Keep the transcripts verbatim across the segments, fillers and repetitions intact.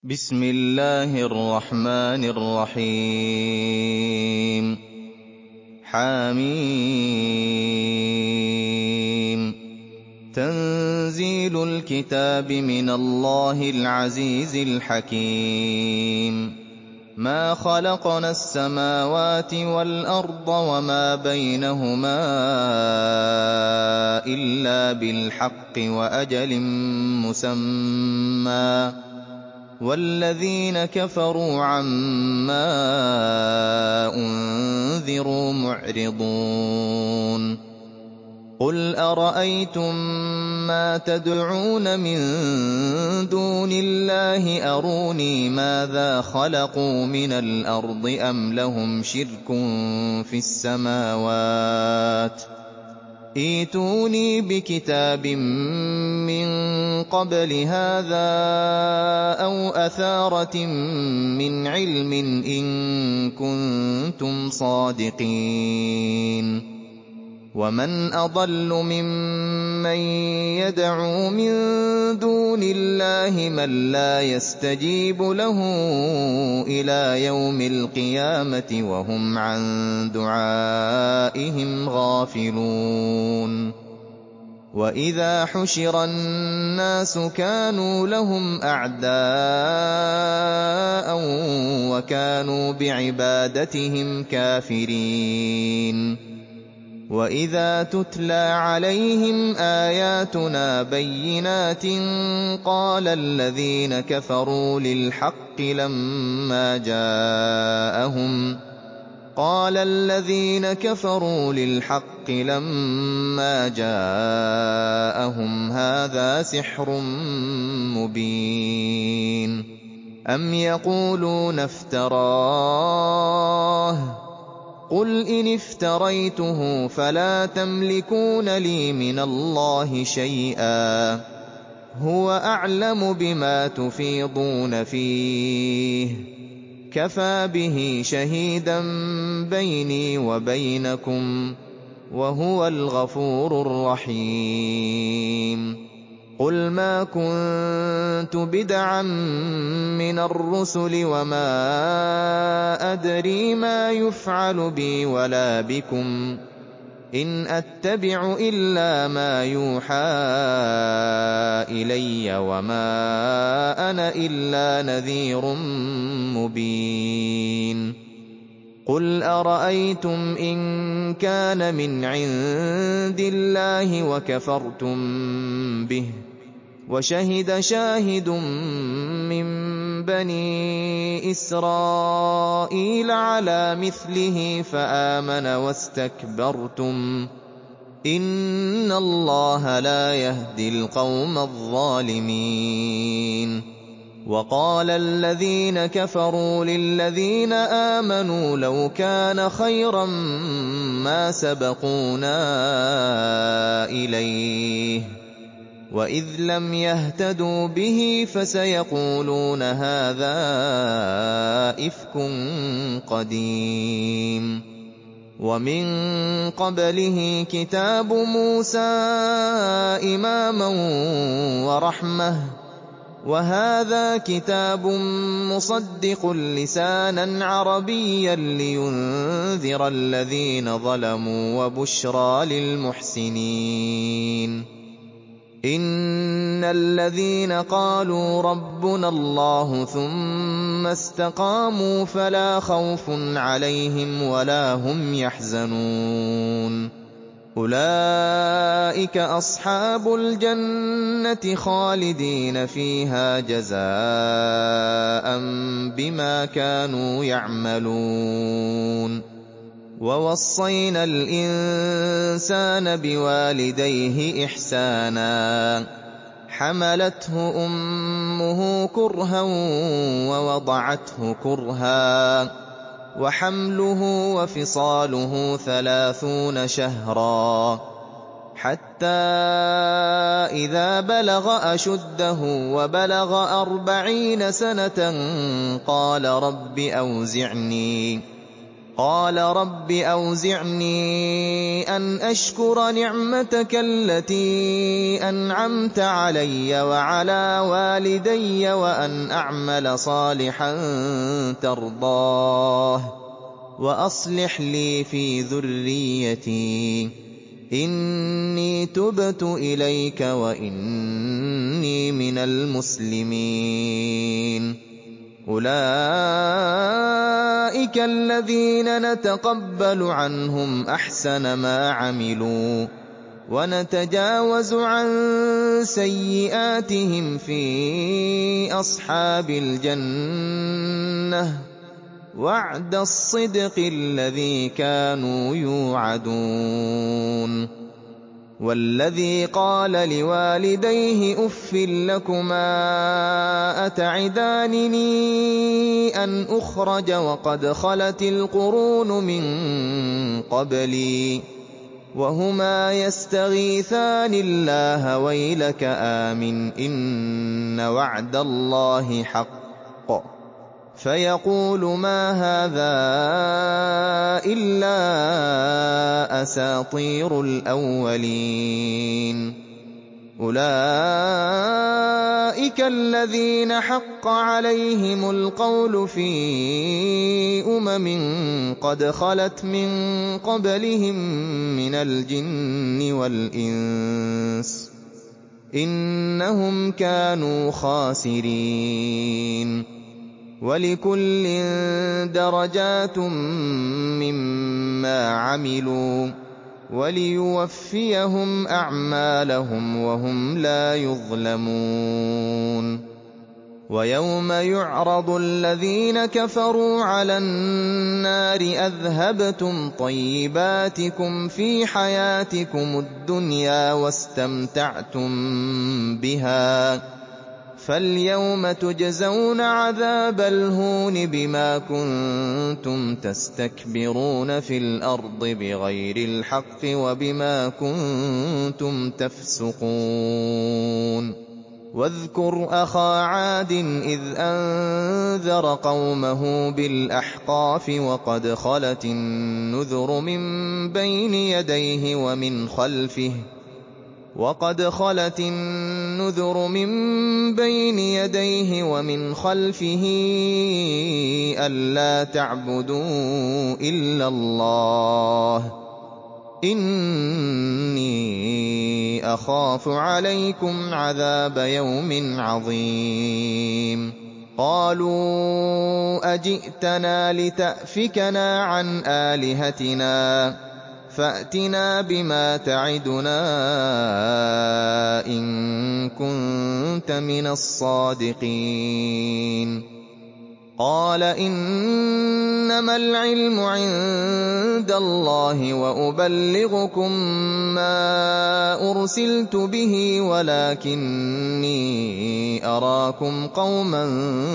بسم الله الرحمن الرحيم حم تنزيل الكتاب من الله العزيز الحكيم ما خلقنا السماوات والأرض وما بينهما إلا بالحق وأجل مسمى والذين كفروا عما أنذروا معرضون قل أرأيتم ما تدعون من دون الله أروني ماذا خلقوا من الأرض أم لهم شرك في السماوات ائتوني بكتاب من قبل هذا أو أثارة من علم إن كنتم صادقين ومن أضل ممن يدعو من دون الله من لا يستجيب له إلى يوم القيامة وهم عن دعائهم غافلون وإذا حشر الناس كانوا لهم أعداء وكانوا بعبادتهم كافرين وإذا تتلى عليهم آياتنا بينات قال الذين كفروا للحق لما جاءهم قال الذين كفروا للحق لما جاءهم هذا سحر مبين أم يقولون افتراه قل إن افتريته فلا تملكون لي من الله شيئا هو أعلم بما تفيضون فيه كفى به شهيدا بيني وبينكم وهو الغفور الرحيم قل ما كنت بدعا من الرسل وما أدري ما يفعل بي ولا بكم إن أتبع إلا ما يوحى إلي وما أنا إلا نذير مبين قل أرأيتم إن كان من عند الله وكفرتم به وشهد شاهد من بني إسرائيل على مثله فآمن واستكبرتم إن الله لا يهدي القوم الظالمين وقال الذين كفروا للذين آمنوا لو كان خيرا ما سبقونا إليه وإذ لم يهتدوا به فسيقولون هذا إفك قديم ومن قبله كتاب موسى إماما ورحمة وهذا كتاب مصدق لسانا عربيا لينذر الذين ظلموا وبشرى للمحسنين إن الذين قالوا ربنا الله ثم استقاموا فلا خوف عليهم ولا هم يحزنون أولئك أصحاب الجنة خالدين فيها جزاء بما كانوا يعملون ووصينا الإنسان بوالديه إحسانا حملته أمه كرها ووضعته كرها وحمله وفصاله ثلاثون شهرا حتى إذا بلغ أشده وبلغ أربعين سنة قال رب أوزعني قَالَ رَبِّ أَوْزِعْنِي أَنْ أَشْكُرَ نِعْمَتَكَ الَّتِي أَنْعَمْتَ عَلَيَّ وَعَلَىٰ وَالِدَيَّ وَأَنْ أَعْمَلَ صَالِحًا تَرْضَاهُ وَأَصْلِحْ لِي فِي ذُرِّيَّتِي إِنِّي تُبْتُ إِلَيْكَ وَإِنِّي مِنَ الْمُسْلِمِينَ. أُولَٰئِكَ الَّذِينَ نَتَقَبَّلُ عَنْهُمْ أَحْسَنَ مَا عَمِلُوا وَنَتَجَاوَزُ عَن سَيِّئَاتِهِمْ فِي أَصْحَابِ الْجَنَّةِ ۖ وَعْدَ الصِّدْقِ الَّذِي كَانُوا يُوعَدُونَ. وَالَّذِي قَالَ لِوَالِدَيْهِ أُفٍّ لَّكُمَا أَتَعِدَانِنِي أَنْ أُخْرَجَ وَقَدْ خَلَتِ الْقُرُونُ مِن قَبْلِي وَهُمَا يَسْتَغِيثَانِ اللَّهَ وَيْلَكَ آمِنْ إِنَّ وَعْدَ اللَّهِ حَقٌّ فَيَقُولُ مَا هَٰذَا إِلَّا أَسَاطِيرُ الْأَوَّلِينَ. أُولَٰئِكَ الَّذِينَ حَقَّ عَلَيْهِمُ الْقَوْلُ فِي أُمَمٍ قَدْ خَلَتْ مِن قَبْلِهِم مِّنَ الْجِنِّ وَالْإِنسِ ۖ إِنَّهُمْ كَانُوا خَاسِرِينَ. وَلِكُلٍّ دَرَجَاتٌ مِّمَّا عَمِلُوا وَلِيُوَفِّيَهُمْ أَعْمَالَهُمْ وَهُمْ لَا يُظْلَمُونَ. وَيَوْمَ يُعْرَضُ الَّذِينَ كَفَرُوا عَلَى النَّارِ أَذْهَبْتُمْ طَيِّبَاتِكُمْ فِي حَيَاتِكُمُ الدُّنْيَا وَاسْتَمْتَعْتُم بِهَا فَالْيَوْمَ تُجْزَوْنَ عَذَابَ الْهُونِ بِمَا كُنتُمْ تَسْتَكْبِرُونَ فِي الْأَرْضِ بِغَيْرِ الْحَقِّ وَبِمَا كُنتُمْ تَفْسُقُونَ. وَاذْكُرْ أَخَا عَادٍ إِذْ أَنذَرَ قَوْمَهُ بِالْأَحْقَافِ وَقَدْ خَلَتِ النُّذُرُ مِن بَيْنِ يَدَيْهِ وَمِنْ خَلْفِهِ وَقَدْ خَلَتِ النُّذُرُ مِن بَيْنِ يَدَيْهِ وَمِنْ خَلْفِهِ أَلَّا تَعْبُدُوا إِلَّا اللَّهَ إِنِّي أَخَافُ عَلَيْكُمْ عَذَابَ يَوْمٍ عَظِيمٍ. قَالُوا أَجِئْتَنَا لِتَأْفِكَنَا عَنْ آلِهَتِنَا فَأْتِنَا بِمَا تَعِدُنَا إِن كُنتَ مِنَ الصَّادِقِينَ. قَالَ إِنَّمَا الْعِلْمُ عِندَ اللَّهِ وَأُبَلِّغُكُم مَّا أُرْسِلْتُ بِهِ وَلَٰكِنِّي أَرَاكُمْ قَوْمًا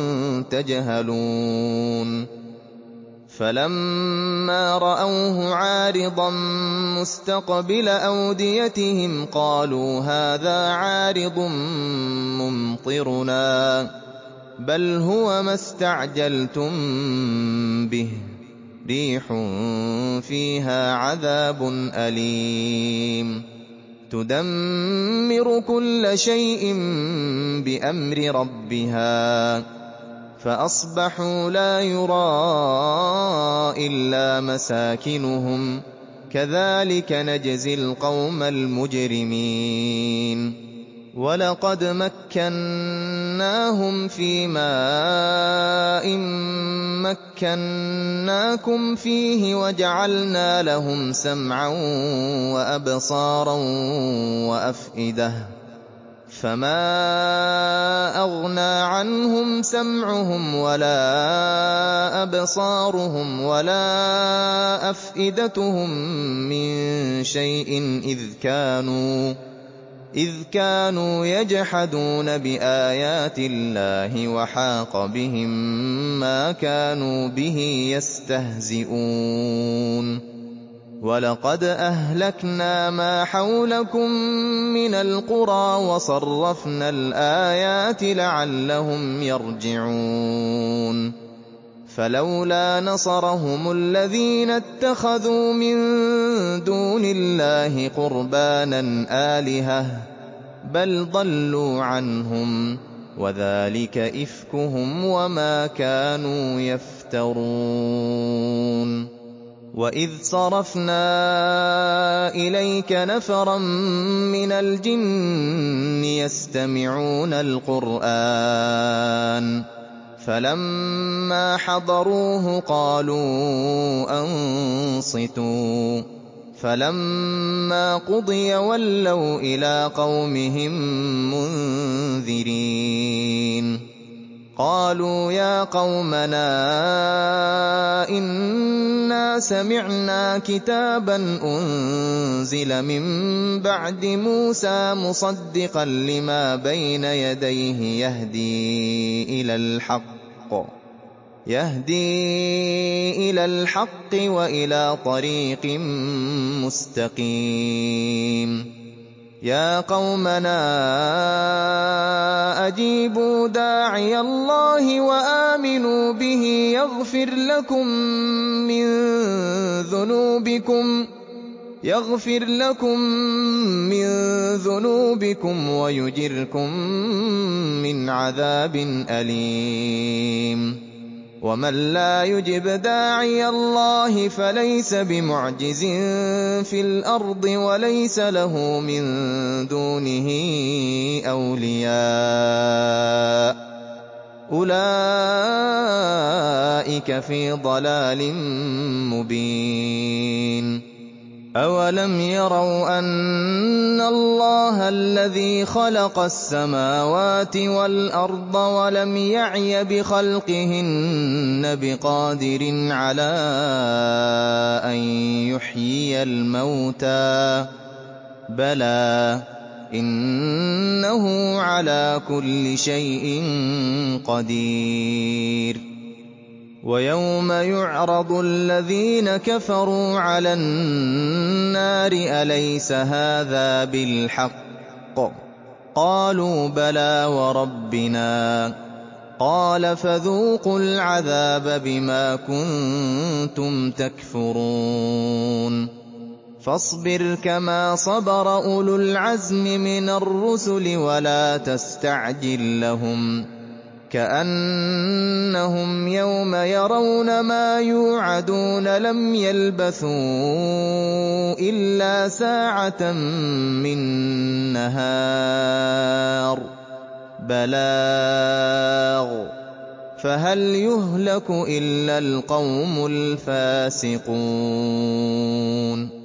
تَجْهَلُونَ. فَلَمَّا رَأَوْهُ عَارِضًا مُّسْتَقْبِلَ أَوْدِيَتِهِمْ قَالُوا هَٰذَا عَارِضٌ مُّمْطِرُنَا ۚ بَلْ هُوَ مَا اسْتَعْجَلْتُم بِهِ ۖ رِيحٌ فِيهَا عَذَابٌ أَلِيمٌ تُدَمِّرُ كُلَّ شَيْءٍ بِأَمْرِ رَبِّهَا فَأَصْبَحُوا لَا يُرَىٰ إِلَّا مَسَاكِنُهُمْ ۚ كَذَٰلِكَ نَجْزِي الْقَوْمَ الْمُجْرِمِينَ. وَلَقَدْ مَكَّنَّاهُمْ فِي مَاءٍ مَّكَّنَّاكُمْ فِيهِ وَجَعَلْنَا لَهُمْ سَمْعًا وَأَبْصَارًا وَأَفْئِدَةً فَمَا أَغْنَىٰ عَنْهُمْ سَمْعُهُمْ وَلَا أَبْصَارُهُمْ وَلَا أَفْئِدَتُهُم مِّن شَيْءٍ إِذْ كَانُوا يَجْحَدُونَ بِآيَاتِ اللَّهِ وَحَاقَ بِهِم مَّا كَانُوا بِهِ يَسْتَهْزِئُونَ. وَلَقَدْ أَهْلَكْنَا مَا حَوْلَكُم مِّنَ الْقُرَىٰ وَصَرَّفْنَا الْآيَاتِ لَعَلَّهُمْ يَرْجِعُونَ. فلولا نصرهم الذين اتخذوا من دون الله قربانا آلهة بل ضلوا عنهم وذلك إفكهم وما كانوا يفترون. وإذ صرفنا إليك نفرا من الجن يستمعون القرآن فلما حضروه قالوا أنصتوا فلما قضي ولوا إلى قومهم منذرين. قالوا يا قومنا إنا سمعنا كتابا أنزل من بعد موسى مصدقا لما بين يديه يهدي إلى الحق يهدي إلى الحق وإلى طريق مستقيم. يا قومنا أجيبوا داعي الله وآمنوا به يغفر لكم من ذنوبكم يغفر لكم من ذنوبكم ويجركم من عذاب أليم. ومن لا يجب داعي الله فليس بمعجز في الأرض وليس له من دونه أولياء أولئك في ضلال مبين. أولم يروا أن الله الذي خلق السماوات والأرض ولم يعي بخلقهن بقادر على أن يحيي الموتى بلى إنه على كل شيء قدير. ويوم يعرض الذين كفروا على النار أليس هذا بالحق قالوا بلى وربنا قال فذوقوا العذاب بما كنتم تكفرون. فاصبر كما صبر أولو العزم من الرسل ولا تستعجل لهم كأنهم يوم يرون ما يوعدون لم يلبثوا إلا ساعة من نهار بلاغ فهل يهلك إلا القوم الفاسقون.